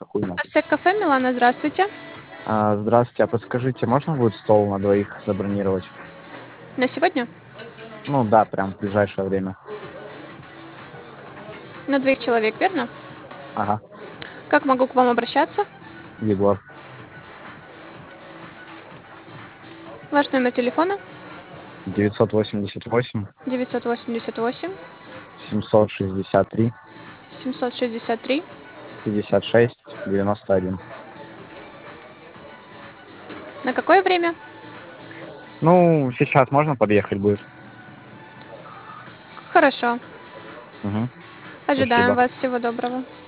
занимаются, хуй знает. Ассек кафе, Милана, здравствуйте. Здравствуйте, а подскажите, можно будет стол на двоих забронировать? На сегодня? Ну да, прям в ближайшее время. На 2 человек, верно? Ага, Как могу к вам обращаться? Егор. Ваш номер телефона? 988 988 763 763. 56 91. На какое время? Ну, сейчас можно подъехать будет? Хорошо. Угу, Ожидаем спасибо. вас. Всего доброго.